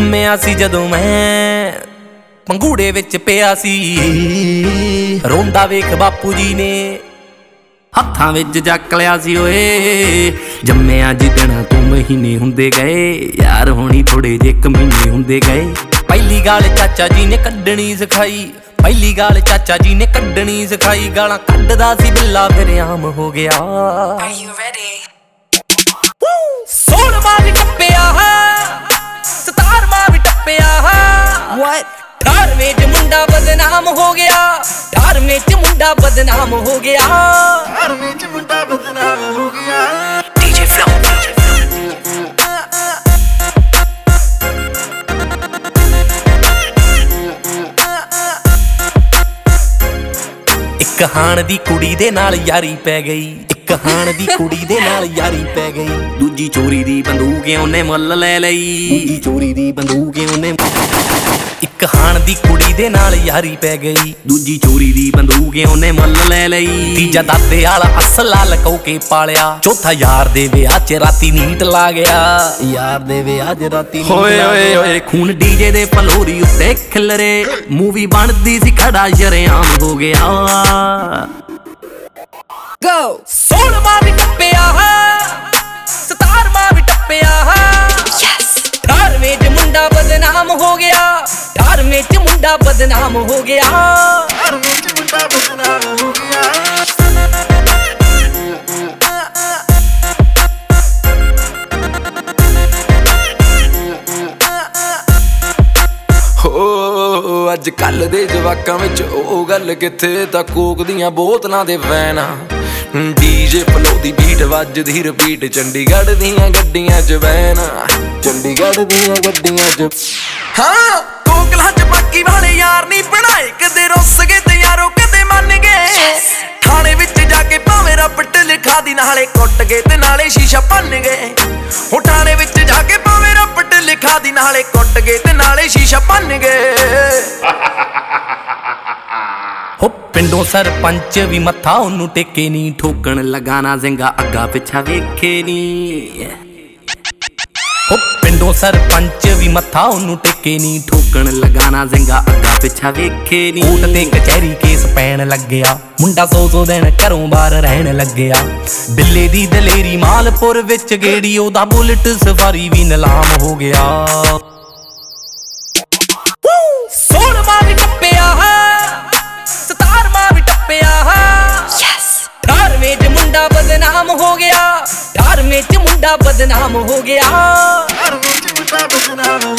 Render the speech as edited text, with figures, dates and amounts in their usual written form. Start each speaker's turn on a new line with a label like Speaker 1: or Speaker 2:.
Speaker 1: ਜੰਮਿਆ ਸੀ ਜਦੋਂ ਮੈਂ ਪੰਗੂੜੇ ਵਿੱਚ ਪਿਆ ਸੀ, ਰੋਂਦਾ ਵੇਖ ਬਾਪੂ ਜੀ ਨੇ ਹੱਥਾਂ ਵਿੱਚ ਚੱਕ ਲਿਆ ਸੀ। ਓਏ ਜੰਮਿਆ ਜਿੱਦਣਾ ਤੂੰ ਮਹੀਨੇ ਹੁੰਦੇ ਗਏ, ਯਾਰ ਹੋਣੀ ਥੋੜੇ ਜੇ ਕਮੀਨੇ ਹੁੰਦੇ ਗਏ। ਪਹਿਲੀ ਗਾਲ ਚਾਚਾ ਜੀ ਨੇ ਕੱਢਣੀ ਸਿਖਾਈ, ਪਹਿਲੀ ਗਾਲ ਚਾਚਾ ਜੀ ਨੇ ਕੱਢਣੀ ਸਿਖਾਈ। ਗਾਲਾਂ ਕੱਢਦਾ ਸੀ ਬਿੱਲਾ ਫਿਰ ਆਮ ਹੋ ਗਿਆ। 16ਵਾਂ ਵੀ ਟੱਪਿਆ, 17ਵਾਂ ਵੀ ਟੱਪਿਆ। 18ਵੇਂ ਚ ਮੁੰਡਾ ਬਦਨਾਮ ਹੋ ਗਿਆ, 18ਵੇਂ ਚ ਮੁੰਡਾ ਬਦਨਾਮ ਹੋ ਗਿਆ। 18ਵੇਂ ਚ ਮੁੰਡਾ ਬਦਨਾਮ ਹੋ ਗਿਆ। DJ Flow ਇੱਕ ਹਾਣ ਦੀ ਕੁੜੀ ਦੇ ਨਾਲ ਯਾਰੀ ਪੈ ਗਈ, ਇੱਕ ਹਾਣ ਦੀ ਕੁੜੀ ਦੇ ਨਾਲ ਯਾਰੀ ਪੈ ਗਈ। ਦੂਜੀ ਚੋਰੀ ਦੀ ਬੰਦੂਕ ਉਹਨੇ ਮੁੱਲ ਲੈ ਲਈ, ਦੂਜੀ ਚੋਰੀ ਦੀ ਬੰਦੂਕ ਉਹਨੇ। ਇੱਕ ਹਾਣ ਦੀ ਕੁੜੀ ਦੇ ਨਾਲ ਯਾਰੀ ਪੈ ਗਈ, ਦੂਜੀ ਚੋਰੀ ਦੀ ਬੰਦੂਕ ਉਹਨੇ ਮੁੱਲ ਲੈ ਲਈ। ਤੀਜਾ ਦਾਦੇ ਵਾਲਾ ਅਸਲਾ ਲਕੋ ਕੇ ਪਾਲਿਆ, ਚੌਥਾ ਯਾਰ ਦੇ ਵਿਆਹ ਚ ਰਾਤੀ ਨੀਟ ਲਾ ਗਿਆ, ਯਾਰ ਦੇ ਵਿਆਹ ਚ ਰਾਤੀ ਨੀਟ ਲਾ ਗਿਆ। ਓਏ ਓਏ ਖੂਨ ਡੀਜੇ ਦੇ ਫਲੋਰੀ ਉੱਤੇ ਖਿਲਰੇ, ਮੂਵੀ ਬਣਦੀ ਸੀ ਖੜਾ ਸ਼ਰੇਆਮ ਹੋ ਗਿਆ। 16ਵਾਂ ਵੀ ਟੱਪਿਆ, 17ਵਾਂ ਵੀ ਟੱਪਿਆ। 18ਵੇਂ ਚ ਮੁੰਡਾ ਬਦਨਾਮ ਹੋ ਗਿਆ, 18ਵੇਂ ਚ ਮੁੰਡਾ ਬਦਨਾਮ ਹੋ ਗਿਆ। 18ਵੇਂ ਚ ਮੁੰਡਾ ਬਦਨਾਮ ਹੋ ਗਿਆ।
Speaker 2: ਹੋ ਅੱਜ ਕੱਲ ਦੇ ਜਵਾਕਾਂ ਵਿੱਚ ਉਹ ਗੱਲ ਕਿੱਥੇ, ਤਾਂ ਕੋਕ ਦੀਆਂ ਬੋਤਲਾਂ ਦੇ ਵੈਨ ਆ। ਡੀਜੇ ਫਲੋ ਦੀ ਬੀਟ ਵੱਜਦੀ ਰਿਪੀਟ, ਚੰਡੀਗੜ੍ਹ ਦੀਆਂ ਗੱਡੀਆਂ ਚ ਵੈਨ, ਚੰਡੀਗੜ੍ਹ ਦੀਆਂ ਗੱਡੀਆਂ ਚ। ਹਾਂ ਕੋਕਲਾਂ ਚ ਬਾਕੀ ਵਾਲੇ ਯਾਰ ਨਹੀਂ ਬਣਾਏ, ਕਦੇ ਰੁੱਸ ਗਏ ਤੇ ਯਾਰੋ ਕਦੇ ਮੰਨ ਗਏ। ਥਾਣੇ ਵਿੱਚ ਜਾ ਕੇ ਭਾਵੇਂ ਰੱਬਟ ਲਿਖਾ ਦੀ, ਨਾਲੇ ਕੁੱਟ ਗਏ ਤੇ ਨਾਲੇ ਸ਼ੀਸ਼ਾ ਭੰਨ ਗਏ। ਹੋ ਥਾਣੇ ਵਿੱਚ ਜਾ ਕੇ ਭਾਵੇਂ ਰੱਬਟ ਲਿਖਾ ਦੀ, ਨਾਲੇ ਕੁੱਟ ਗਏ ਤੇ ਨਾਲੇ ਸ਼ੀਸ਼ਾ ਭੰਨ ਗਏ।
Speaker 1: ਹੋ ਪਿੰਡੋਂ ਸਰਪੰਚ ਵੀ ਮੱਥਾ ਉਹਨੂੰ ਟੇਕੇ ਨੀ, ਠੋਕਣ ਲਗਾ ਨਾ ਸਿੰਘਾ ਅੱਗਾ ਪਿੱਛਾ ਵੇਖੇ ਨੀ। ਹੋ ਪਿੰਡੋਂ ਸਰਪੰਚ ਵੀ ਮੱਥਾ ਉਹਨੂੰ ਟੇਕੇ ਨੀ, ਠੋਕਣ ਲਗਾ ਨਾ ਸਿੰਘਾ ਅੱਗਾ ਪਿੱਛਾ ਵੇਖੇ ਨੀ। ਕੋਰਟ ਤੇ ਕਚਹਿਰੀ ਕੇਸ ਪੈਣ ਲੱਗਿਆ, ਮੁੰਡਾ 100 ਦਿਨ ਘਰੋਂ ਬਾਹਰ ਰਹਿਣ ਲੱਗਿਆ। ਬਿੱਲੇ ਦੀ ਦਲੇਰੀ ਮਾਲਪੁਰ ਵਿੱਚ ਗੇੜੀ, ਉਹਦਾ ਬੁਲਟ ਸਫਾਰੀ ਵੀ ਨਿਲਾਮ ਹੋ ਗਿਆ। 16ਵਾਂ ਵੀ ਟੱਪਿਆ, 17ਵਾਂ ਵੀ ਟੱਪਿਆ। 18ਵੇਂ ਚ ਮੁੰਡਾ ਬਦਨਾਮ ਹੋ ਗਿਆ, 18ਵੇਂ ਚ ਮੁੰਡਾ ਬਦਨਾਮ ਹੋ ਗਿਆ। 18ਵੇਂ ਚ ਮੁੰਡਾ ਬਦਨਾਮ